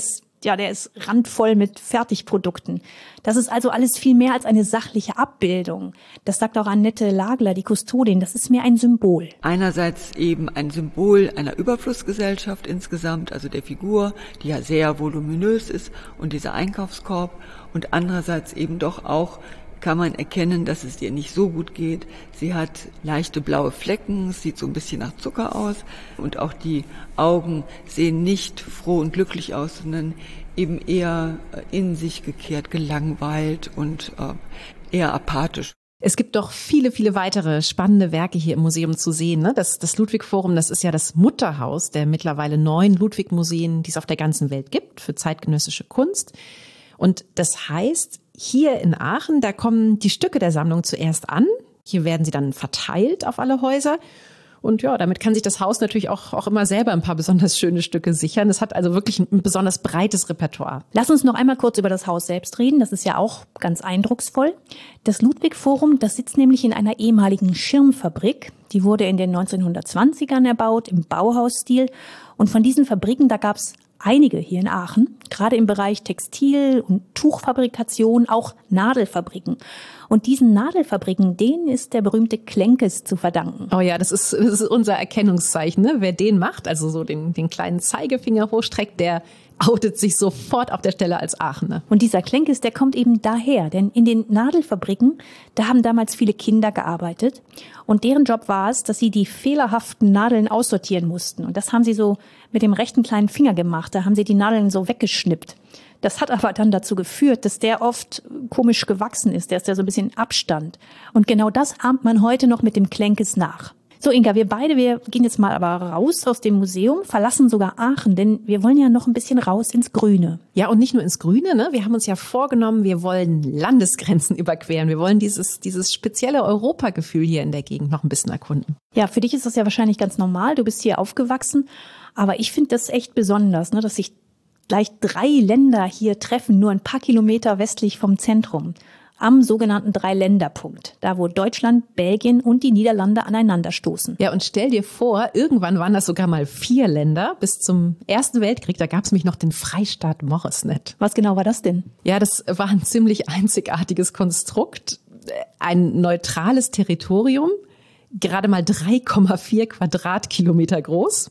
ja, der ist randvoll mit Fertigprodukten. Das ist also alles viel mehr als eine sachliche Abbildung. Das sagt auch Annette Lagler, die Kustodin. Das ist mehr ein Symbol. Einerseits eben ein Symbol einer Überflussgesellschaft insgesamt, also der Figur, die ja sehr voluminös ist, und dieser Einkaufskorb. Und andererseits eben doch auch kann man erkennen, dass es ihr nicht so gut geht. Sie hat leichte blaue Flecken, sieht so ein bisschen nach Zucker aus, und auch die Augen sehen nicht froh und glücklich aus, sondern eben eher in sich gekehrt, gelangweilt und äh, eher apathisch. Es gibt doch viele, viele weitere spannende Werke hier im Museum zu sehen. Ne? Das, das Ludwig-Forum, das ist ja das Mutterhaus der mittlerweile neun Ludwig-Museen, die es auf der ganzen Welt gibt für zeitgenössische Kunst. Und das heißt, hier in Aachen, da kommen die Stücke der Sammlung zuerst an. Hier werden sie dann verteilt auf alle Häuser. Und ja, damit kann sich das Haus natürlich auch, auch immer selber ein paar besonders schöne Stücke sichern. Es hat also wirklich ein besonders breites Repertoire. Lass uns noch einmal kurz über das Haus selbst reden. Das ist ja auch ganz eindrucksvoll. Das Ludwig-Forum, das sitzt nämlich in einer ehemaligen Schirmfabrik. Die wurde in den neunzehnhundertzwanzigern erbaut, im Bauhausstil. Und von diesen Fabriken, da gab es einige hier in Aachen, gerade im Bereich Textil- und Tuchfabrikation, auch Nadelfabriken. Und diesen Nadelfabriken, denen ist der berühmte Klenkes zu verdanken. Oh ja, das ist, das ist unser Erkennungszeichen, ne? Wer den macht, also so den, den kleinen Zeigefinger hochstreckt, der outet sich sofort auf der Stelle als Aachener. Und dieser Klenkes, der kommt eben daher, denn in den Nadelfabriken, da haben damals viele Kinder gearbeitet und deren Job war es, dass sie die fehlerhaften Nadeln aussortieren mussten. Und das haben sie so mit dem rechten kleinen Finger gemacht, da haben sie die Nadeln so weggeschnippt. Das hat aber dann dazu geführt, dass der oft komisch gewachsen ist, der ist ja so ein bisschen Abstand. Und genau das ahmt man heute noch mit dem Klenkes nach. So, Inga, wir beide, wir gehen jetzt mal aber raus aus dem Museum, verlassen sogar Aachen, denn wir wollen ja noch ein bisschen raus ins Grüne. Ja, und nicht nur ins Grüne, ne? Wir haben uns ja vorgenommen, wir wollen Landesgrenzen überqueren. Wir wollen dieses, dieses spezielle Europagefühl hier in der Gegend noch ein bisschen erkunden. Ja, für dich ist das ja wahrscheinlich ganz normal. Du bist hier aufgewachsen. Aber ich finde das echt besonders, ne, dass sich gleich drei Länder hier treffen, nur ein paar Kilometer westlich vom Zentrum. Am sogenannten Dreiländerpunkt, da wo Deutschland, Belgien und die Niederlande aneinanderstoßen. Ja, und stell dir vor, irgendwann waren das sogar mal vier Länder. Bis zum Ersten Weltkrieg, da gab es nämlich noch den Freistaat Moresnet. Was genau war das denn? Ja, das war ein ziemlich einzigartiges Konstrukt. Ein neutrales Territorium, gerade mal drei Komma vier Quadratkilometer groß.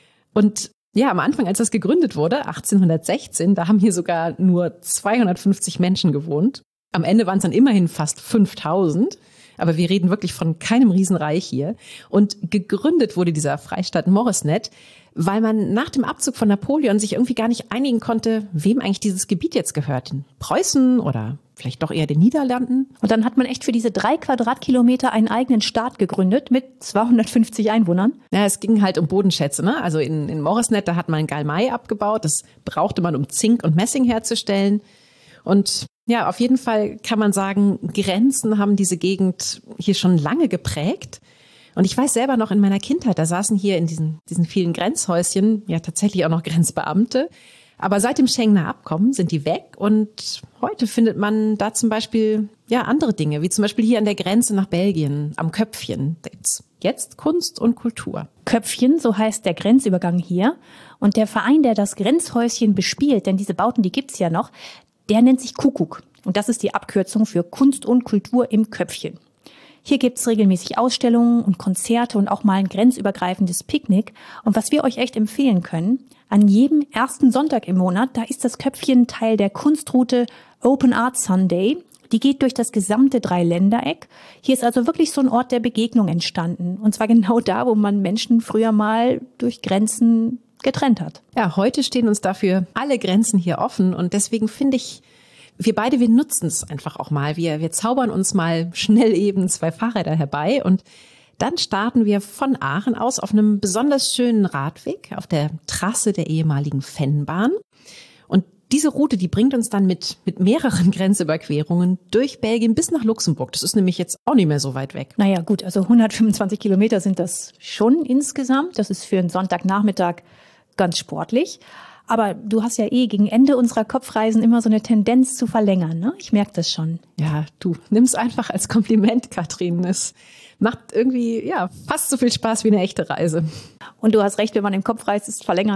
Und ja, am Anfang, als das gegründet wurde, achtzehnhundertsechzehn, da haben hier sogar nur zweihundertfünfzig Menschen gewohnt. Am Ende waren es dann immerhin fast fünftausend. Aber wir reden wirklich von keinem Riesenreich hier. Und gegründet wurde dieser Freistaat Moresnet, weil man nach dem Abzug von Napoleon sich irgendwie gar nicht einigen konnte, wem eigentlich dieses Gebiet jetzt gehört. Den Preußen oder vielleicht doch eher den Niederlanden. Und dann hat man echt für diese drei Quadratkilometer einen eigenen Staat gegründet mit zweihundertfünfzig Einwohnern. Ja, es ging halt um Bodenschätze, ne? Also in, in Moresnet, da hat man Galmai abgebaut. Das brauchte man, um Zink und Messing herzustellen. Und ja, auf jeden Fall kann man sagen, Grenzen haben diese Gegend hier schon lange geprägt. Und ich weiß selber noch in meiner Kindheit, da saßen hier in diesen, diesen vielen Grenzhäuschen ja tatsächlich auch noch Grenzbeamte. Aber seit dem Schengener Abkommen sind die weg und heute findet man da zum Beispiel ja andere Dinge, wie zum Beispiel hier an der Grenze nach Belgien, am Köpfchen. Da gibt's jetzt Kunst und Kultur. Köpfchen, so heißt der Grenzübergang hier. Und der Verein, der das Grenzhäuschen bespielt, denn diese Bauten, die gibt's ja noch, der nennt sich Kuckuck. Und das ist die Abkürzung für Kunst und Kultur im Köpfchen. Hier gibt's regelmäßig Ausstellungen und Konzerte und auch mal ein grenzübergreifendes Picknick. Und was wir euch echt empfehlen können, an jedem ersten Sonntag im Monat, da ist das Köpfchen Teil der Kunstroute Open Art Sunday. Die geht durch das gesamte Dreiländereck. Hier ist also wirklich so ein Ort der Begegnung entstanden. Und zwar genau da, wo man Menschen früher mal durch Grenzen getrennt hat. Ja, heute stehen uns dafür alle Grenzen hier offen. Und deswegen finde ich, wir beide, wir nutzen es einfach auch mal. Wir, wir zaubern uns mal schnell eben zwei Fahrräder herbei und dann starten wir von Aachen aus auf einem besonders schönen Radweg auf der Trasse der ehemaligen Fennbahn. Und diese Route, die bringt uns dann mit, mit mehreren Grenzüberquerungen durch Belgien bis nach Luxemburg. Das ist nämlich jetzt auch nicht mehr so weit weg. Naja, gut, also hundertfünfundzwanzig Kilometer sind das schon insgesamt. Das ist für einen Sonntagnachmittag ganz sportlich. Aber du hast ja eh gegen Ende unserer Kopfreisen immer so eine Tendenz zu verlängern, ne? Ich merke das schon. Ja, du nimm's einfach als Kompliment, Katrin. Es macht irgendwie ja fast so viel Spaß wie eine echte Reise. Und du hast recht, wenn man im Kopf reist, ist Verlängern auch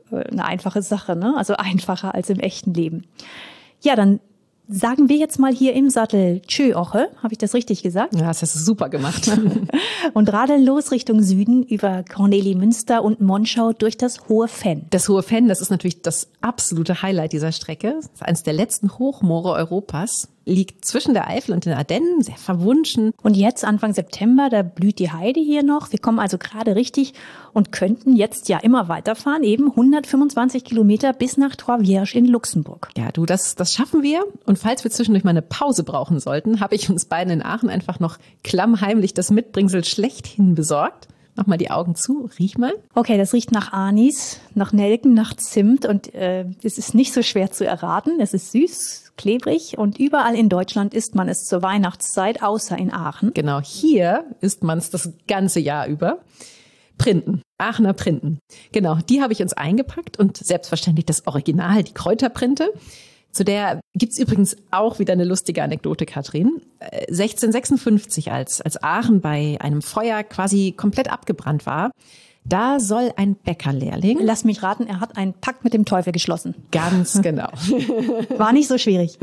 eine einfache Sache, ne? Also einfacher als im echten Leben. Ja, dann sagen wir jetzt mal hier im Sattel Tschö Oche, habe ich das richtig gesagt? Ja, das hast du super gemacht. Und radeln los Richtung Süden über Kornelimünster und Monschau durch das Hohe Venn. Das Hohe Venn, das ist natürlich das absolute Highlight dieser Strecke. Das ist eines der letzten Hochmoore Europas. Liegt zwischen der Eifel und den Ardennen, sehr verwunschen. Und jetzt Anfang September, da blüht die Heide hier noch. Wir kommen also gerade richtig und könnten jetzt ja immer weiterfahren, eben hundertfünfundzwanzig Kilometer bis nach Trois Vierges in Luxemburg. Ja, du, das, das schaffen wir. Und falls wir zwischendurch mal eine Pause brauchen sollten, habe ich uns beiden in Aachen einfach noch klammheimlich das Mitbringsel schlechthin besorgt. Mach mal die Augen zu, riech mal. Okay, das riecht nach Anis, nach Nelken, nach Zimt und äh, es ist nicht so schwer zu erraten. Es ist süß, klebrig und überall in Deutschland isst man es zur Weihnachtszeit, außer in Aachen. Genau, hier isst man es das ganze Jahr über. Printen, Aachener Printen. Genau, die habe ich uns eingepackt und selbstverständlich das Original, die Kräuterprinte. Zu der gibt's übrigens auch wieder eine lustige Anekdote, Katrin. sechzehnhundertsechsundfünfzig, als, als Aachen bei einem Feuer quasi komplett abgebrannt war, da soll ein Bäckerlehrling... Lass mich raten, er hat einen Pakt mit dem Teufel geschlossen. Ganz genau. War nicht so schwierig.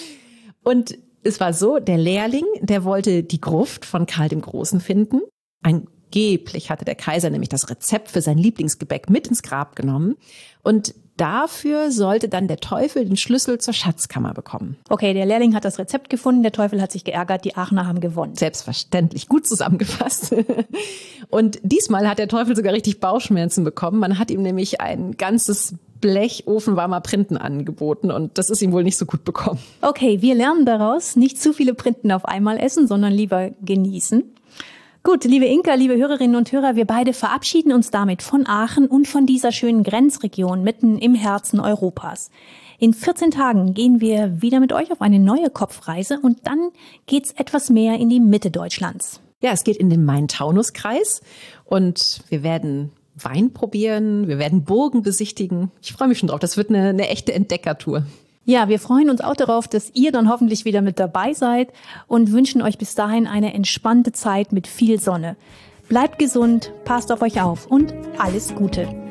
Und es war so, der Lehrling, der wollte die Gruft von Karl dem Großen finden. Angeblich hatte der Kaiser nämlich das Rezept für sein Lieblingsgebäck mit ins Grab genommen. Und dafür sollte dann der Teufel den Schlüssel zur Schatzkammer bekommen. Okay, der Lehrling hat das Rezept gefunden, der Teufel hat sich geärgert, die Aachener haben gewonnen. Selbstverständlich, gut zusammengefasst. Und diesmal hat der Teufel sogar richtig Bauchschmerzen bekommen. Man hat ihm nämlich ein ganzes Blech ofenwarmer Printen angeboten und das ist ihm wohl nicht so gut bekommen. Okay, wir lernen daraus, nicht zu viele Printen auf einmal essen, sondern lieber genießen. Gut, liebe Inka, liebe Hörerinnen und Hörer, wir beide verabschieden uns damit von Aachen und von dieser schönen Grenzregion mitten im Herzen Europas. In vierzehn Tagen gehen wir wieder mit euch auf eine neue Kopfreise und dann geht's etwas mehr in die Mitte Deutschlands. Ja, es geht in den Main-Taunus-Kreis und wir werden Wein probieren, wir werden Burgen besichtigen. Ich freue mich schon drauf, das wird eine, eine echte Entdeckertour. Ja, wir freuen uns auch darauf, dass ihr dann hoffentlich wieder mit dabei seid und wünschen euch bis dahin eine entspannte Zeit mit viel Sonne. Bleibt gesund, passt auf euch auf und alles Gute.